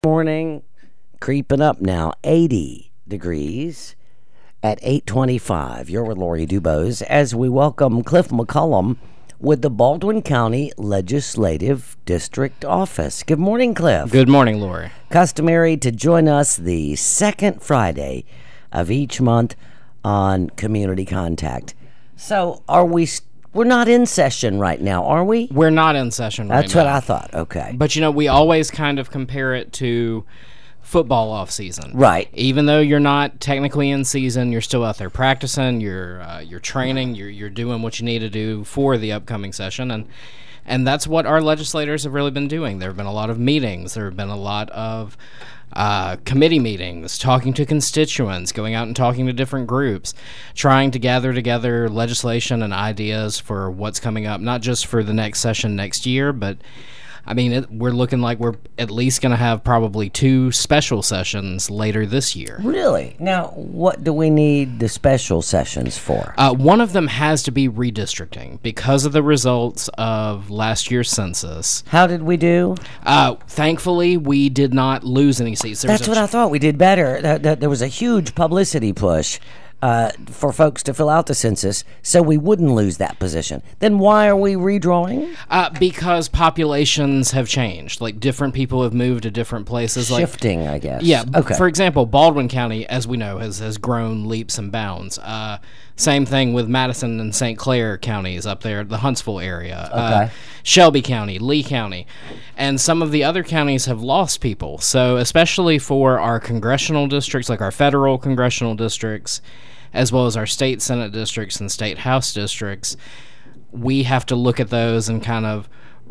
Morning, creeping up now, 80 degrees at 8:25. You're with Lori Dubose as we welcome Cliff McCollum with the Baldwin County Legislative District Office. Good morning, Cliff. Good morning, Lori. Customary to join us the second Friday of each month on Community Contact. So we're not in session right now, are we? We're not in session right now. That's what I thought. Okay. But, we always kind of compare it to football off season. Right. Even though you're not technically in season, you're still out there practicing, you're training, you're doing what you need to do for the upcoming session. And that's what our legislators have really been doing. There have been a lot of meetings. There have been a lot of committee meetings, talking to constituents, going out and talking to different groups, trying to gather together legislation and ideas for what's coming up, not just for the next session next year, but we're looking like we're at least going to have probably 2 special sessions later this year. Really? Now, what do we need the special sessions for? One of them has to be redistricting because of the results of last year's census. How did we do? Thankfully, we did not lose any seats. That's what I thought. We did better. There was a huge publicity push for folks to fill out the census so we wouldn't lose that position. Then why are we redrawing? Because populations have changed. Like, different people have moved to different places. Shifting, I guess. Yeah. Okay. For example, Baldwin County, as we know, has grown leaps and bounds. Same thing with Madison and St. Clair counties up there, the Huntsville area. Okay. Shelby County, Lee County. And some of the other counties have lost people. So especially for our congressional districts, like our federal congressional districts, as well as our state Senate districts and state House districts, we have to look at those and kind of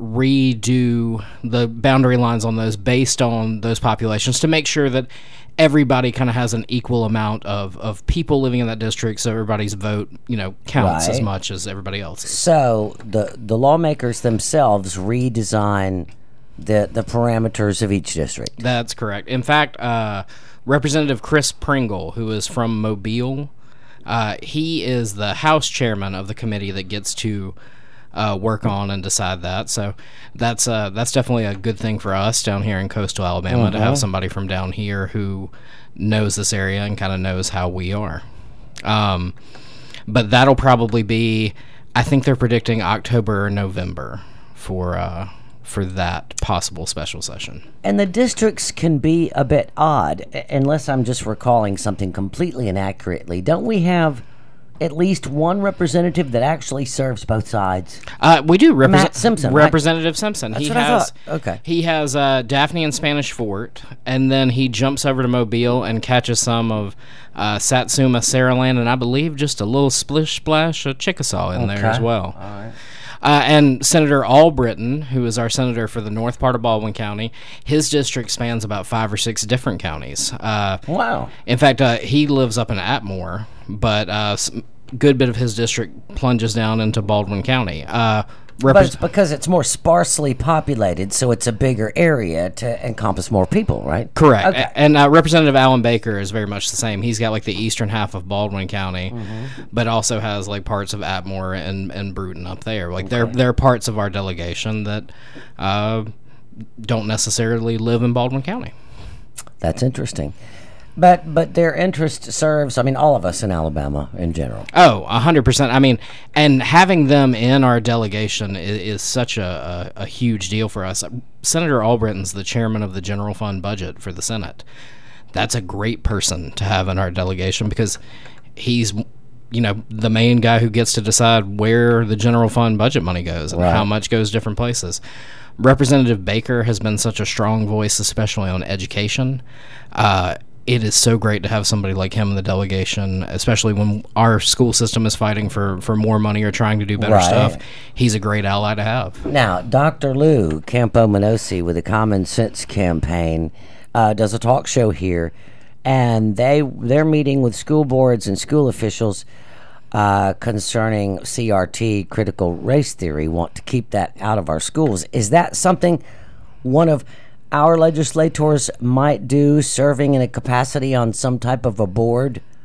redo the boundary lines on those based on those populations to make sure that everybody kind of has an equal amount of people living in that district, so everybody's vote, counts as much as everybody else's. So the lawmakers themselves redesign the parameters of each district. That's correct. In fact, Representative Chris Pringle, who is from Mobile, he is the House chairman of the committee that gets to work on and decide that. So that's definitely a good thing for us down here in coastal Alabama to have somebody from down here who knows this area and kind of knows how we are. But that'll probably be, I think they're predicting October or November for that possible special session. And the districts can be a bit odd, unless I'm just recalling something completely inaccurately. Don't we have at least one representative that actually serves both sides? We do. Matt Simpson. Representative Simpson. That's what I thought. Okay. He has Daphne and Spanish Fort, and then he jumps over to Mobile and catches some of Satsuma, Saraland, and I believe just a little splish splash of Chickasaw in there as well. All right. And Senator Albritton, who is our senator for the north part of Baldwin County, his district spans about 5 or 6 different counties. Wow. In fact, he lives up in Atmore, but a good bit of his district plunges down into Baldwin County. But it's because it's more sparsely populated, so it's a bigger area to encompass more people, right? Correct. Okay. And Representative Alan Baker is very much the same. He's got like the eastern half of Baldwin County, but also has like parts of Atmore and Bruton up there. Like they're parts of our delegation that don't necessarily live in Baldwin County. That's interesting. But their interest serves, all of us in Alabama in general. Oh, 100%. And having them in our delegation is such a huge deal for us. Senator Albritton's the chairman of the general fund budget for the Senate. That's a great person to have in our delegation because he's, the main guy who gets to decide where the general fund budget money goes and how much goes different places. Representative Baker has been such a strong voice, especially on education. It is so great to have somebody like him in the delegation, especially when our school system is fighting for more money or trying to do better stuff. He's a great ally to have. Now, Dr. Lou Campo-Menosi with the Common Sense Campaign does a talk show here, and they're meeting with school boards and school officials concerning CRT, critical race theory, want to keep that out of our schools. Is that something one of our legislators might do, serving in a capacity on some type of a board?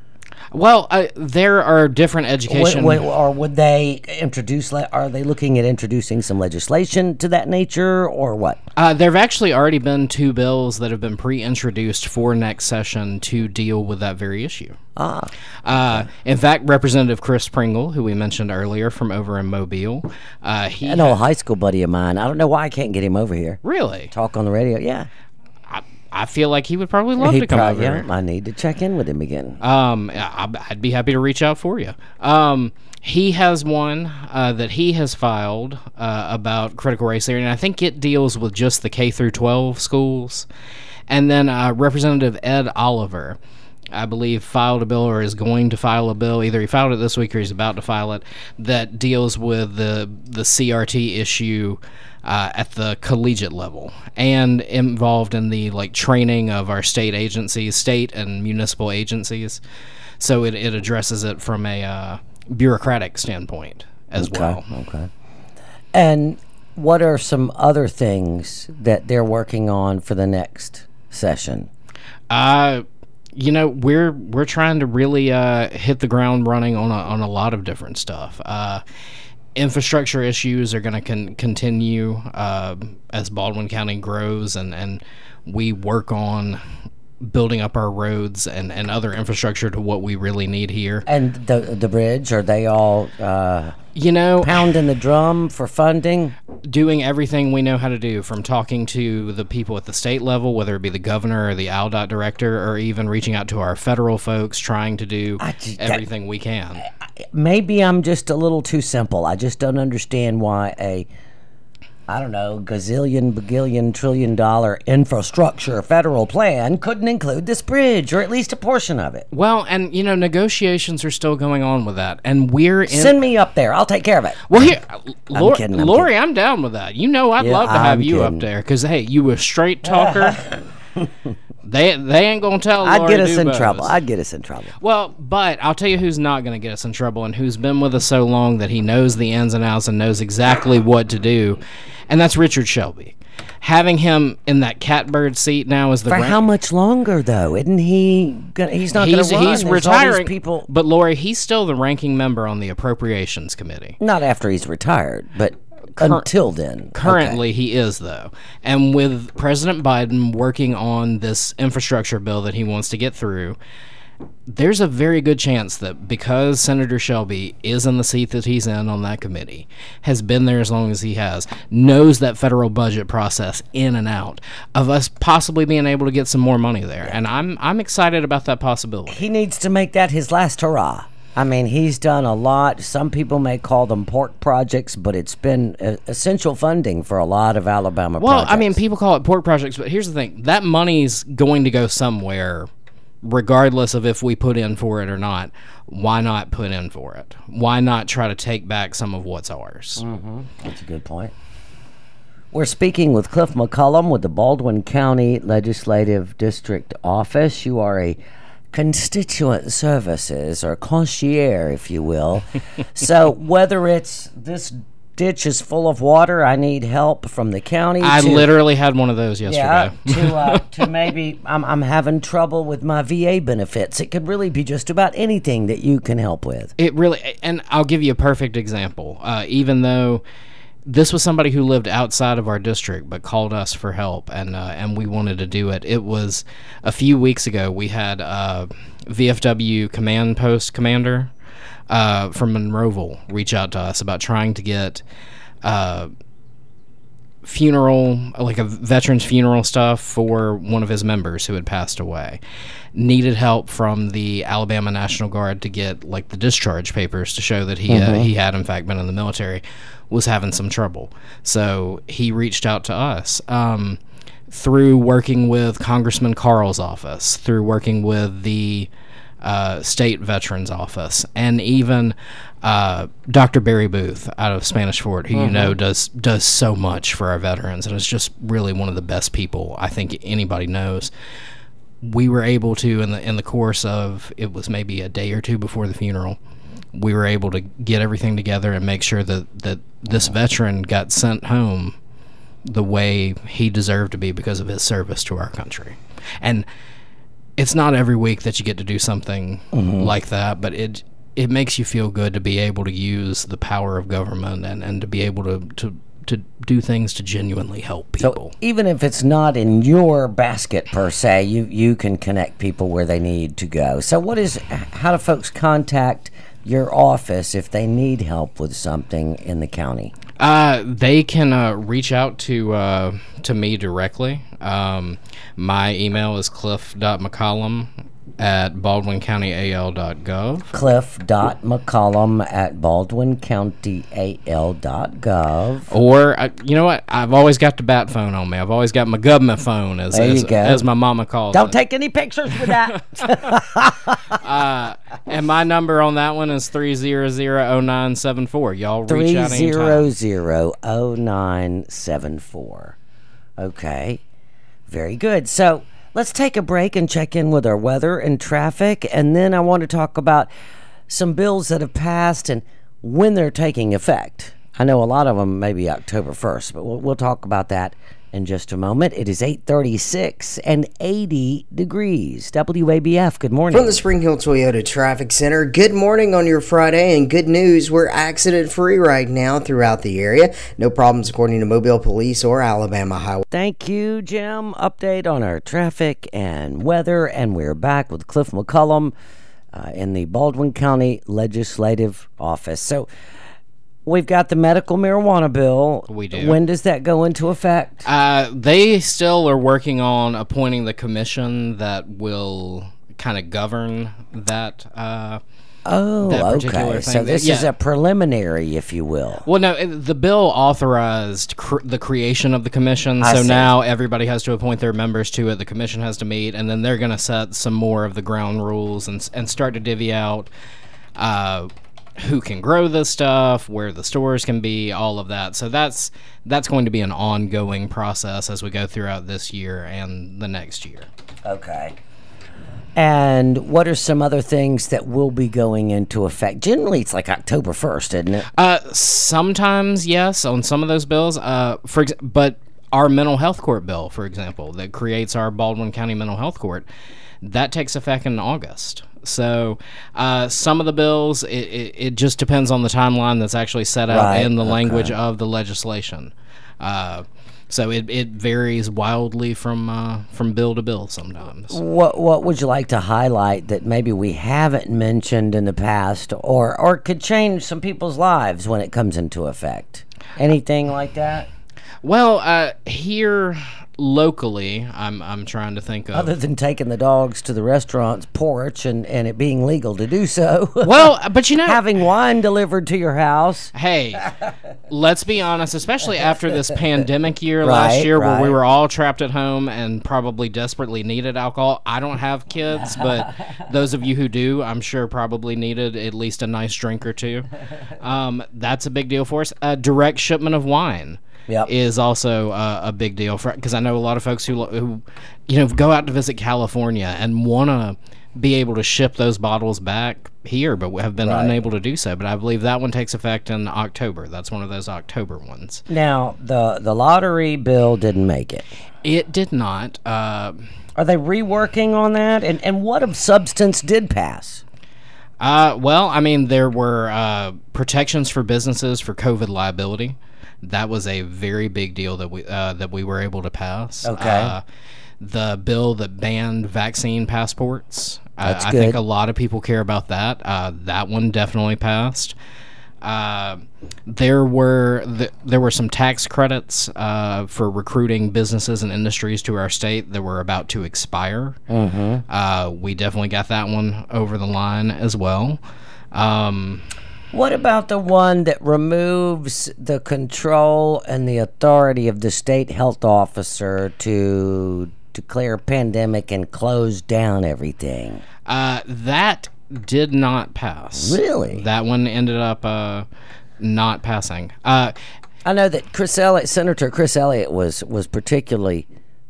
Well, there are different education. Or would they introduce? Are they looking at introducing some legislation to that nature, or what? There have actually already been 2 bills that have been pre-introduced for next session to deal with that very issue. In fact, Representative Chris Pringle, who we mentioned earlier from over in Mobile, I know a high school buddy of mine. I don't know why I can't get him over here. Really? Talk on the radio. Yeah. I feel like he would probably love to come over here. I need to check in with him again. I'd be happy to reach out for you. He has one that he has filed about critical race theory, and I think it deals with just the K through 12 schools. And then Representative Ed Oliver, I believe, filed a bill or is going to file a bill. Either he filed it this week or he's about to file it, that deals with the CRT issue at the collegiate level and involved in the training of our state agencies, state and municipal agencies. So it addresses it from a bureaucratic standpoint as well. Okay. And what are some other things that they're working on for the next session? We're trying to really hit the ground running on a lot of different stuff. Infrastructure issues are going to continue as Baldwin County grows, and we work on building up our roads and other infrastructure to what we really need here. And the bridge, are they all pounding the drum for funding? Doing everything we know how to do, from talking to the people at the state level, whether it be the governor or the ALDOT director, or even reaching out to our federal folks, trying to do everything we can. Maybe I'm just a little too simple. I just don't understand why gazillion, bagillion, $trillion infrastructure federal plan couldn't include this bridge, or at least a portion of it. Well, and negotiations are still going on with that, and send me up there. I'll take care of it. Well, here, I'm kidding. Lori, I'm down with that. I'd love to have you up there, because hey, you a straight talker. They ain't gonna tell Lori I'd get us in trouble. Well, but I'll tell you who's not gonna get us in trouble, and who's been with us so long that he knows the ins and outs and knows exactly what to do, and that's Richard Shelby. Having him in that catbird seat now is for how much longer though? Isn't he? He's not going to run. He's retiring. People, but Lori, he's still the ranking member on the Appropriations Committee. Not after he's retired, but until then. Currently, he is, though. And with President Biden working on this infrastructure bill that he wants to get through, there's a very good chance that because Senator Shelby is in the seat that he's in on that committee, has been there as long as he has, knows that federal budget process in and out, of us possibly being able to get some more money there. And I'm excited about that possibility. He needs to make that his last hurrah. I mean, he's done a lot. Some people may call them pork projects, but it's been essential funding for a lot of Alabama projects. Well, I mean, people call it pork projects, but here's the thing. That money's going to go somewhere, regardless of if we put in for it or not. Why not put in for it? Why not try to take back some of what's ours? Mm-hmm. That's a good point. We're speaking with Cliff McCollum with the Baldwin County Legislative District Office. You are a constituent services, or concierge, if you will. So whether it's this ditch is full of water, I need help from the county. I literally had one of those yesterday. Yeah, to maybe I'm having trouble with my VA benefits. It could really be just about anything that you can help with. It really, and I'll give you a perfect example. Even though this was somebody who lived outside of our district but called us for help, and we wanted to do it. It was a few weeks ago. We had VFW command post commander from Monroeville reach out to us about trying to get funeral, like a veteran's funeral stuff for one of his members who had passed away. Needed help from the Alabama National Guard to get like the discharge papers to show that he had in fact been in the military. Was having some trouble, so he reached out to us through working with Congressman Carl's office, through working with the state veterans office, and even Dr. Barry Booth out of Spanish Fort, who does so much for our veterans, and is just really one of the best people I think anybody knows. We were able to, in the course of, it was maybe a day or two before the funeral, we were able to get everything together and make sure that this veteran got sent home the way he deserved to be because of his service to our country. And it's not every week that you get to do something like that, but it makes you feel good to be able to use the power of government and to be able to do things to genuinely help people. So even if it's not in your basket per se, you can connect people where they need to go. So how do folks contact your office if they need help with something in the county? They can reach out to me directly. My email is cliff.mccollum@baldwincountyal.gov. cliff.mccollum@baldwincountyal.gov. Or, you know what? I've always got the bat phone on me. I've always got my government phone, as my mama calls Don't it. take any pictures with that. And my number on that one is 300-0974. Y'all reach out anytime. 300-0974. Okay. Very good. So let's take a break and check in with our weather and traffic. And then I want to talk about some bills that have passed and when they're taking effect. I know a lot of them may be October 1st, but we'll talk about that in just a moment. It is 8:36 and 80 degrees. WABF, good morning. From the Spring Hill Toyota Traffic Center, good morning on your Friday, and good news, we're accident-free right now throughout the area. No problems according to Mobile Police or Alabama Highway. Thank you, Jim. Update on our traffic and weather, and we're back with Cliff McCollum in the Baldwin County Legislative Office. So we've got the medical marijuana bill. We do. When does that go into effect? They still are working on appointing the commission that will kind of govern that. That particular okay. thing. So this is a preliminary, if you will. Well, no, the bill authorized the creation of the commission, I so see. now everybody has to appoint their members to it. The commission has to meet, and then they're going to set some more of the ground rules and start to divvy out who can grow this stuff, where the stores can be, all of that. So that's going to be an ongoing process as we go throughout this year and the next year. Okay. And what are some other things that will be going into effect? Generally, it's like October 1st, isn't it? Sometimes, yes, on some of those bills. But our mental health court bill, for example, that creates our Baldwin County Mental Health Court, that takes effect in August. So some of the bills, it just depends on the timeline that's actually set out in the language of the legislation. So it varies wildly from bill to bill sometimes. What would you like to highlight that maybe we haven't mentioned in the past, or could change some people's lives when it comes into effect? Anything like that? Well, here locally, I'm trying to think of. Other than taking the dogs to the restaurant's porch and it being legal to do so. Well, but you know, having wine delivered to your house. Hey, let's be honest, especially after this pandemic year last year where we were all trapped at home and probably desperately needed alcohol. I don't have kids, but those of you who do, I'm sure probably needed at least a nice drink or two. That's a big deal for us. Direct shipment of wine. Is also a big deal because I know a lot of folks who go out to visit California and want to be able to ship those bottles back here, but have been unable to do so. But I believe that one takes effect in October. That's one of those October ones. Now, the lottery bill didn't make it. It did not. Are they reworking on that? And what of substance did pass? Well, I mean, there were protections for businesses for COVID liability. That was a very big deal that we were able to pass. Okay. The bill that banned vaccine passports. That's I good. think a lot of people care about that. That one definitely passed. There were some tax credits for recruiting businesses and industries to our state that were about to expire. Mm-hmm. We definitely got that one over the line as well. What about the one that removes the control and the authority of the state health officer to declare a pandemic and close down everything? That did not pass. Really? That one ended up not passing. I know that Senator Chris Elliott was particularly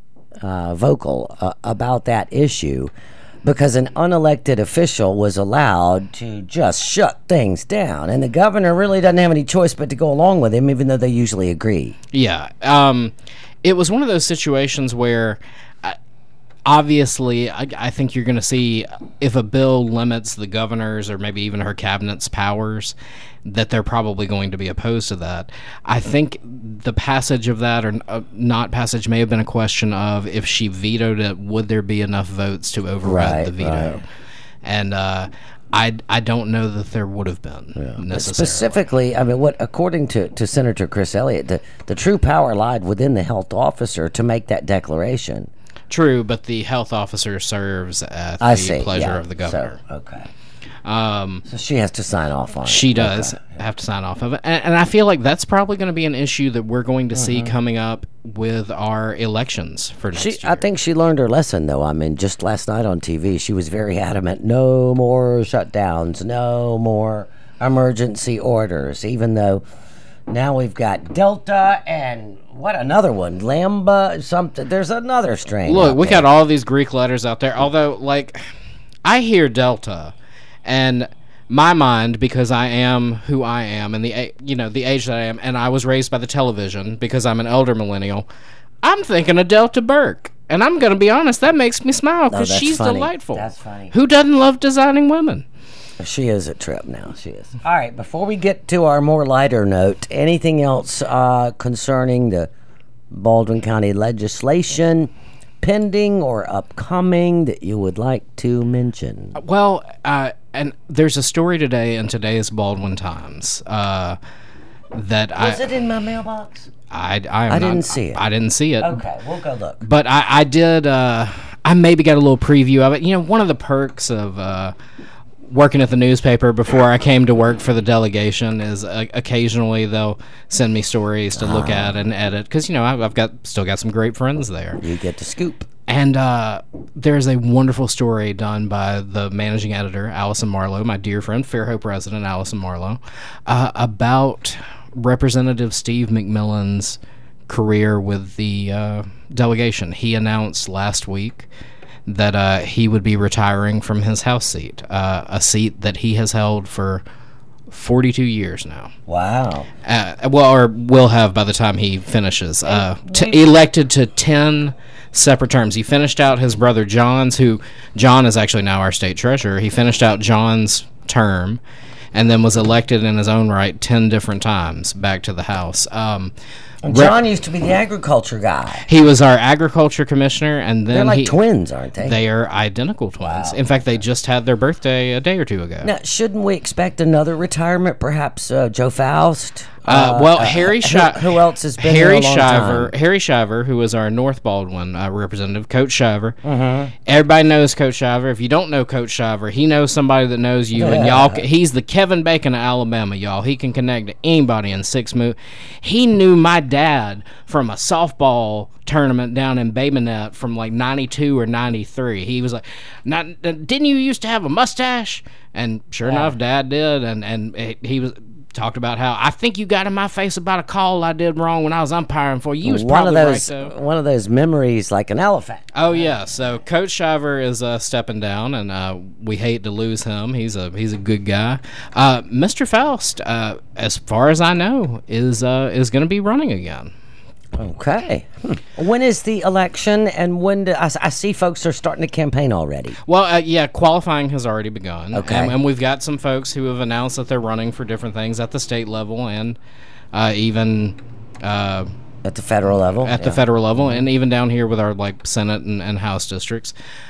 vocal about that issue, because an unelected official was allowed to just shut things down, and the governor really doesn't have any choice but to go along with him, even though they usually agree. Yeah. It was one of those situations where obviously, I think you're going to see if a bill limits the governor's or maybe even her cabinet's powers, that they're probably going to be opposed to that. I think the passage of that or not passage may have been a question of if she vetoed it, would there be enough votes to override the veto? Right. And I don't know that there would have been necessarily. Specifically, I mean, what according to Senator Chris Elliott, the true power lied within the health officer to make that declaration. True, but the health officer serves at the pleasure of the governor. So, okay. So she has to sign off on it. She does have to sign off of it. And I feel like that's probably going to be an issue that we're going to see coming up with our elections for next year. I think she learned her lesson, though. I mean, just last night on TV, she was very adamant. No more shutdowns. No more emergency orders, even though now we've got Delta and another one, Lambda, something. There's another strain. Look, we got all these Greek letters out there. Although, like, I hear Delta, and my mind, because I am who I am, and the age that I am, and I was raised by the television because I'm an elder millennial, I'm thinking of Delta Burke. And I'm going to be honest, that makes me smile because she's delightful. That's funny. Who doesn't love designing women? She is a trip now. She is. All right, before we get to our more lighter note, anything else concerning the Baldwin County legislation pending or upcoming that you would like to mention? Well, and there's a story today in today's Baldwin Times that Was it in my mailbox? I didn't see it. I didn't see it. Okay, we'll go look. But I did. I maybe got a little preview of it. You know, one of the perks of working at the newspaper before I came to work for the delegation is occasionally they'll send me stories to look at and edit because I've still got some great friends there. You get to scoop. And there's a wonderful story done by the managing editor, Allison Marlowe, my dear friend, Fairhope resident Allison Marlowe, about Representative Steve McMillan's career with the delegation. He announced last week that he would be retiring from his House seat, a seat that he has held for 42 years now. Wow. Or will have by the time he finishes. Elected to 10 separate terms. He finished out his brother John's, John is actually now our state treasurer. He finished out John's term and then was elected in his own right 10 different times back to the House. John used to be the agriculture guy. He was our agriculture commissioner, and then they're like twins, aren't they? They are identical twins. Wow. In fact, they just had their birthday a day or two ago. Now, shouldn't we expect another retirement? Perhaps Joe Faust. Harry Shiver. Who else has been here a long time? Harry Shiver, who was our North Baldwin representative, Coach Shiver. Everybody knows Coach Shiver. If you don't know Coach Shiver, he knows somebody that knows you, and y'all. He's the Kevin Bacon of Alabama, y'all. He can connect to anybody in 6 moves. He knew my dad from a softball tournament down in Bay Minette from like 92 or 93. He was like, didn't you used to have a mustache? And sure enough, Dad did, and he was talked about how I think you got in my face about a call I did wrong when I was umpiring for you. He was probably right, though. One of those memories like an elephant. Oh yeah, so Coach Shiver is stepping down, and we hate to lose him. He's a good guy. Mr. Faust, as far as I know, is going to be running again. Okay. When is the election, and when I see folks are starting to campaign already? Well, qualifying has already begun. Okay. And we've got some folks who have announced that they're running for different things at the state level and even at the federal level. At the federal level, and even down here with our Senate and House districts.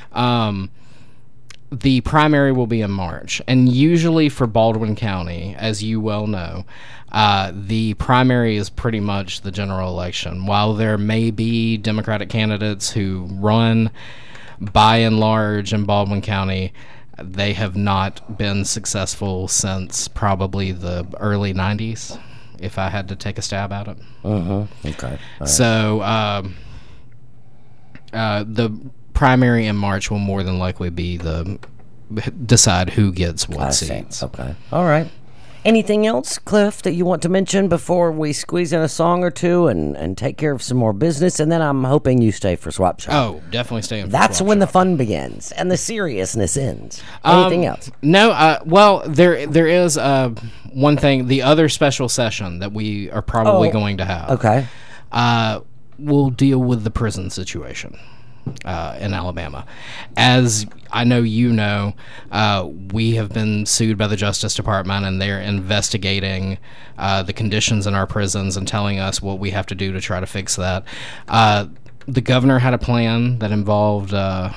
The primary will be in March, and usually for Baldwin County, as you well know, the primary is pretty much the general election. While there may be Democratic candidates who run, by and large in Baldwin County, they have not been successful since probably the early 90s, if I had to take a stab at it. Okay. Right. So the primary in March will more than likely be decide who gets what seats. Okay. All right. Anything else, Cliff, that you want to mention before we squeeze in a song or two and take care of some more business? And then I'm hoping you stay for Swap Shop. Oh, definitely stay for That's Swap when Shop. The fun begins and the seriousness ends. Anything else? No. Well, there is one thing. The other special session that we are probably going to have. Okay. Will deal with the prison situation. in Alabama. As I know you know, we have been sued by the Justice Department, and they're investigating the conditions in our prisons and telling us what we have to do to try to fix that. The governor had a plan that involved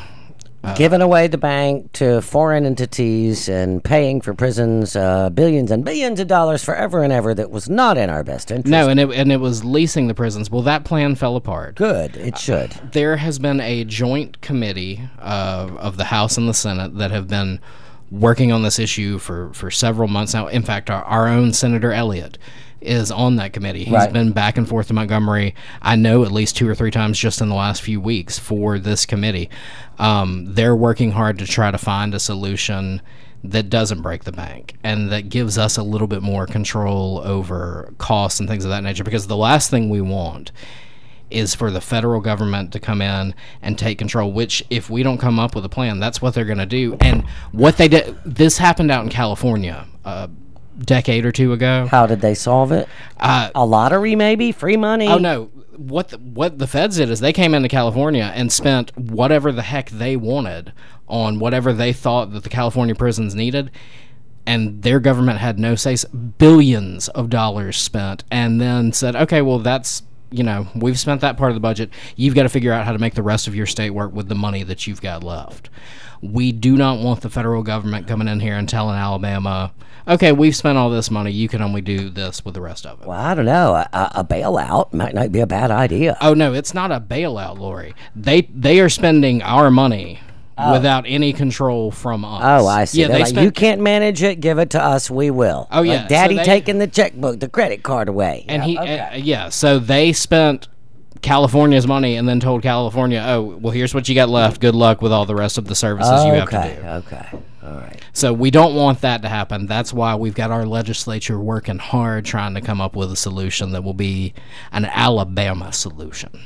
giving away the bank to foreign entities and paying for prisons billions and billions of dollars forever and ever that was not in our best interest. No, and it was leasing the prisons. Well, that plan fell apart. Good, it should. There has been a joint committee of the House and the Senate that have been working on this issue for several months now. In fact, our own Senator Elliott is on that committee. He's been back and forth to Montgomery, I know, at least 2 or 3 times just in the last few weeks for this committee. They're working hard to try to find a solution that doesn't break the bank and that gives us a little bit more control over costs and things of that nature, because the last thing we want is for the federal government to come in and take control, which if we don't come up with a plan, that's what they're going to do. And what they did, this happened out in California decade or 2 ago. How did they solve it? A lottery, maybe? Free money? Oh, no. What the feds did is they came into California and spent whatever the heck they wanted on whatever they thought that the California prisons needed, and their government had no say. Billions of dollars spent, and then said, okay, well, that's, we've spent that part of the budget. You've got to figure out how to make the rest of your state work with the money that you've got left. We do not want the federal government coming in here and telling Alabama, okay, we've spent all this money, you can only do this with the rest of it. Well, I don't know. A bailout might not be a bad idea. Oh, no, it's not a bailout, Lori. They are spending our money without any control from us. Oh, I see. Yeah, you can't manage it, give it to us, we will. Oh, yeah. Like Daddy taking the checkbook, the credit card away. And so they spent California's money and then told California, oh, well, here's what you got left. Good luck with all the rest of the services you have to do. Okay. All right. So we don't want that to happen. That's why we've got our legislature working hard trying to come up with a solution that will be an Alabama solution.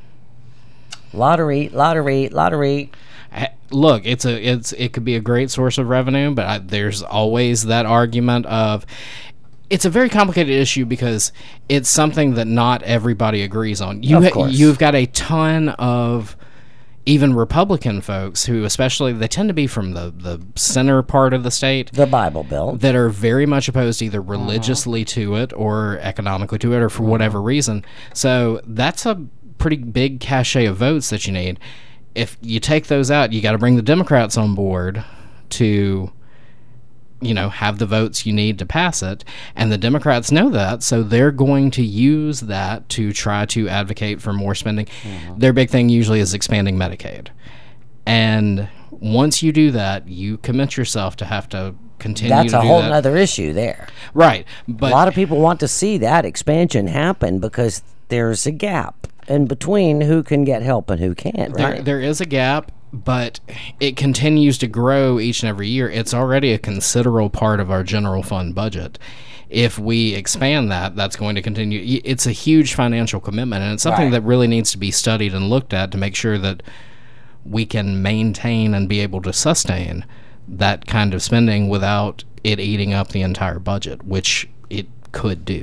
Lottery. Look, it could be a great source of revenue, but there's always that argument of it's a very complicated issue because it's something that not everybody agrees on. Of course. You've got a ton of even Republican folks who, especially, they tend to be from the center part of the state, the Bible Belt, that are very much opposed either religiously to it or economically to it or for whatever reason. So that's a pretty big cachet of votes that you need. If you take those out, you got to bring the Democrats on board to have the votes you need to pass it, and the Democrats know that, so they're going to use that to try to advocate for more spending. Their big thing usually is expanding Medicaid, and once you do that, you commit yourself to have to continue to do that. That's a whole other issue there. Right. But a lot of people want to see that expansion happen because there's a gap in between who can get help and who can't, right? There is a gap, but it continues to grow each and every year. It's already a considerable part of our general fund budget. If we expand that, that's going to continue. It's a huge financial commitment, and it's something that really needs to be studied and looked at to make sure that we can maintain and be able to sustain that kind of spending without it eating up the entire budget, which it could do.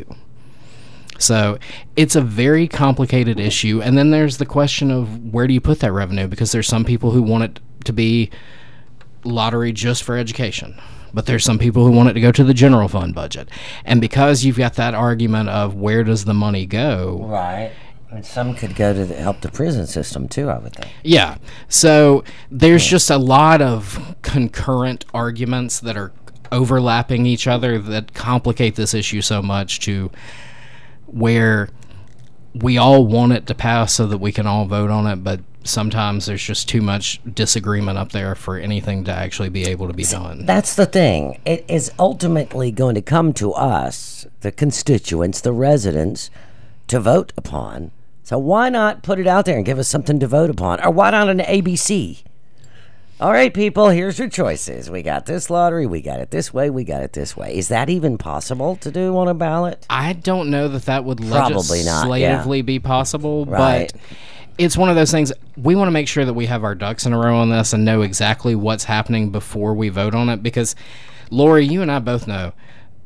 So it's a very complicated issue. And then there's the question of where do you put that revenue? Because there's some people who want it to be lottery just for education. But there's some people who want it to go to the general fund budget. And because you've got that argument of where does the money go? Right. And some could go to help the prison system too, I would think. Yeah. So there's just a lot of concurrent arguments that are overlapping each other that complicate this issue so much to where we all want it to pass so that we can all vote on it, but sometimes there's just too much disagreement up there for anything to actually be able to be done. That's the thing. It is ultimately going to come to us, the constituents, the residents, to vote upon. So why not put it out there and give us something to vote upon? Or why not an ABC? All right, people, here's your choices. We got this lottery, we got it this way, we got it this way. Is that even possible to do on a ballot? I don't know that would Probably legislatively be possible, right. But it's one of those things. We want to make sure that we have our ducks in a row on this and know exactly what's happening before we vote on it, because, Lori, you and I both know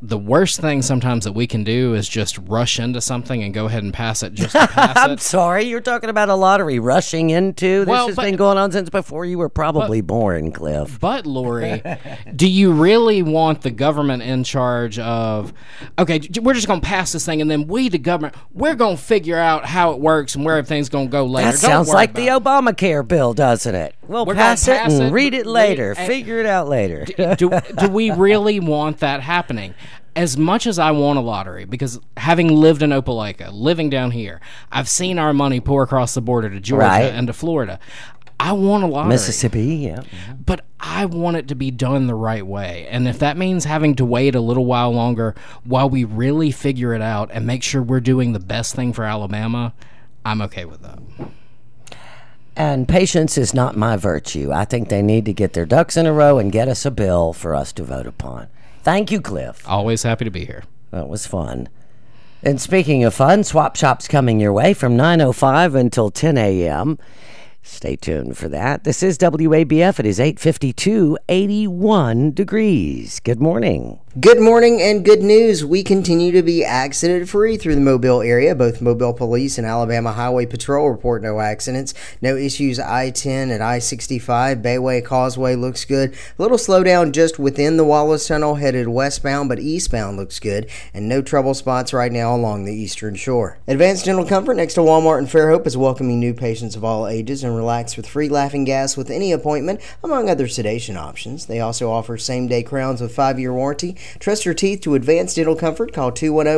the worst thing sometimes that we can do is just rush into something and go ahead and pass it just to pass I'm it. sorry, you're talking about a lottery rushing into. This has been going on since before you were probably born, Cliff. But, Lori, do you really want the government in charge of, okay, we're just going to pass this thing, and then we, the government, we're going to figure out how it works and where everything's going to go later. That sounds like the Obamacare bill, doesn't it? We'll pass it and read it later. Figure it out later. Do we really want that happening? As much as I want a lottery, because having lived in Opelika, living down here, I've seen our money pour across the border to Georgia and to Florida. I want a lottery. Mississippi, yeah. But I want it to be done the right way. And if that means having to wait a little while longer while we really figure it out and make sure we're doing the best thing for Alabama, I'm okay with that. And patience is not my virtue. I think they need to get their ducks in a row and get us a bill for us to vote upon. Thank you, Cliff. Always happy to be here. That was fun. And speaking of fun, Swap Shop's coming your way from 9:05 until 10 a.m. Stay tuned for that. This is WABF. It is 8:52, 81 degrees. Good morning. Good morning and good news. We continue to be accident-free through the Mobile area. Both Mobile Police and Alabama Highway Patrol report no accidents. No issues I-10 and I-65. Bayway Causeway looks good. A little slowdown just within the Wallace Tunnel headed westbound, but eastbound looks good. And no trouble spots right now along the eastern shore. Advanced Dental Comfort next to Walmart in Fairhope is welcoming new patients of all ages and relax with free laughing gas with any appointment, among other sedation options. They also offer same-day crowns with 5-year warranty. Trust your teeth to Advanced Dental Comfort. Call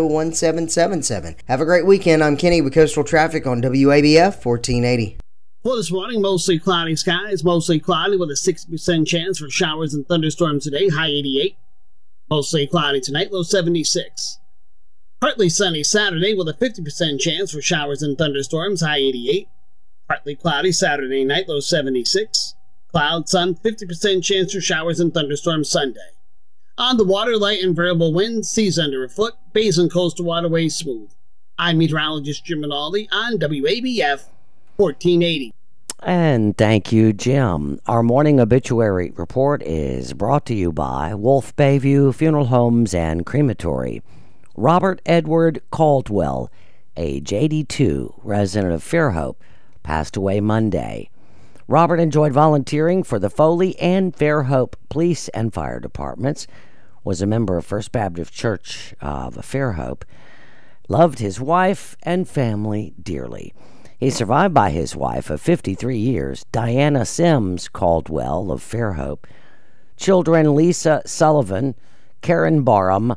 210-1777. Have a great weekend. I'm Kenny with Coastal Traffic on WABF 1480. Well, this morning, mostly cloudy skies, mostly cloudy with a 60% chance for showers and thunderstorms today, high 88. Mostly cloudy tonight, low 76. Partly sunny Saturday with a 50% chance for showers and thunderstorms, high 88. Partly cloudy Saturday night, low 76. Cloud, sun, 50% chance for showers and thunderstorms Sunday. On the water, light and variable winds, seas under a foot, bays and coastal waterways smooth. I'm meteorologist Jim Rinaldi on WABF 1480. And thank you, Jim. Our morning obituary report is brought to you by Wolf Bayview Funeral Homes and Crematory. Robert Edward Caldwell, age 82, resident of Fairhope, passed away Monday. Robert enjoyed volunteering for the Foley and Fairhope Police and Fire Departments, was a member of First Baptist Church of Fairhope, loved his wife and family dearly. He's survived by his wife of 53 years, Diana Sims Caldwell of Fairhope, children Lisa Sullivan, Karen Barham,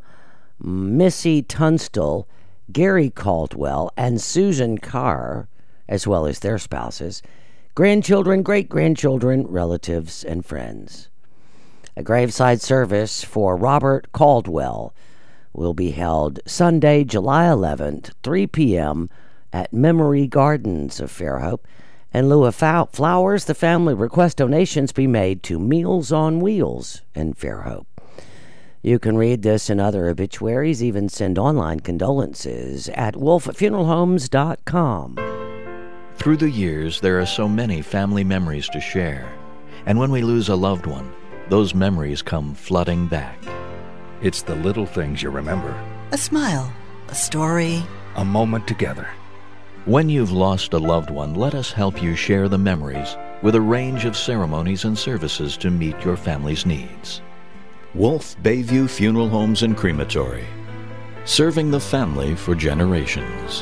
Missy Tunstall, Gary Caldwell, and Susan Carr, as well as their spouses, grandchildren, great-grandchildren, relatives, and friends. A graveside service for Robert Caldwell will be held Sunday, July 11th, 3 p.m. at Memory Gardens of Fairhope. In lieu of flowers, the family requests donations be made to Meals on Wheels in Fairhope. You can read this and other obituaries, even send online condolences at wolffuneralhomes.com. Through the years, there are so many family memories to share. And when we lose a loved one, those memories come flooding back. It's the little things you remember. A smile, a story, a moment together. When you've lost a loved one, let us help you share the memories with a range of ceremonies and services to meet your family's needs. Wolf Bayview Funeral Homes and Crematory, serving the family for generations.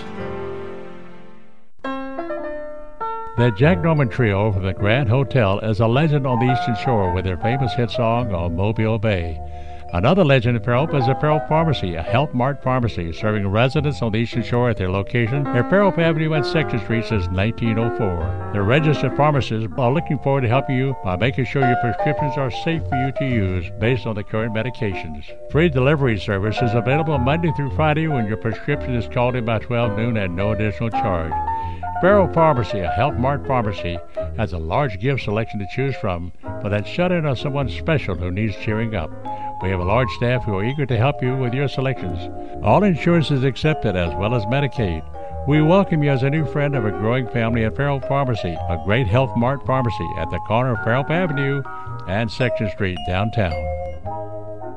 The Jack Norman Trio from the Grand Hotel is a legend on the Eastern Shore with their famous hit song on Mobile Bay. Another legend in Fairhope is the Fairhope Pharmacy, a Health Mart pharmacy serving residents on the Eastern Shore at their location at Fairhope Avenue and Section Street since 1904. Their registered pharmacists are looking forward to helping you by making sure your prescriptions are safe for you to use based on the current medications. Free delivery service is available Monday through Friday when your prescription is called in by 12 noon at no additional charge. Fairhope Pharmacy, a Health Mart pharmacy, has a large gift selection to choose from, but then shut in on someone special who needs cheering up. We have a large staff who are eager to help you with your selections. All insurance is accepted as well as Medicaid. We welcome you as a new friend of a growing family at Fairhope Pharmacy, a great Health Mart pharmacy at the corner of Fairhope Avenue and Section Street downtown.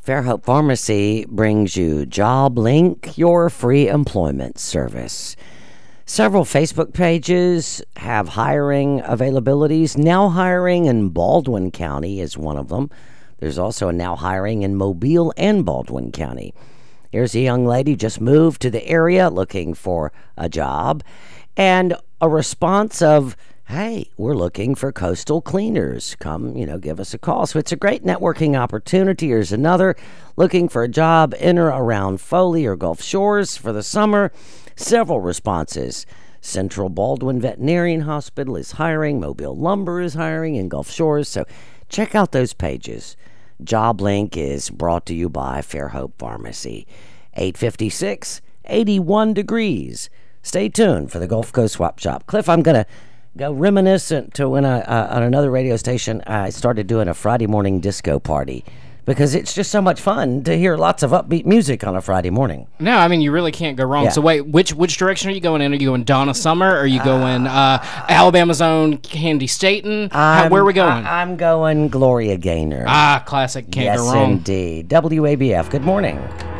Fairhope Pharmacy brings you JobLink, your free employment service. Several Facebook pages have hiring availabilities. Now hiring in Baldwin County is one of them. There's also now hiring in Mobile and Baldwin County. Here's a young lady just moved to the area looking for a job, and a response of, hey, we're looking for coastal cleaners. Come, give us a call. So it's a great networking opportunity. Here's another looking for a job in or around Foley or Gulf Shores for the summer. Several responses. Central Baldwin Veterinarian Hospital is hiring. Mobile Lumber is hiring in Gulf Shores. So check out those pages. JobLink is brought to you by Fairhope Pharmacy. 856, 81 degrees. Stay tuned for the Gulf Coast Swap Shop. Cliff, I'm going to go reminiscent to when on another radio station, I started doing a Friday morning disco party. Because it's just so much fun to hear lots of upbeat music on a Friday morning. No, I mean, you really can't go wrong. Yeah. So wait, which direction are you going in? Are you going Donna Summer? Or are you going Alabama's own Candy Staten? Where are we going? I'm going Gloria Gaynor. Classic. Can't yes, go wrong. Indeed. WABF, good morning.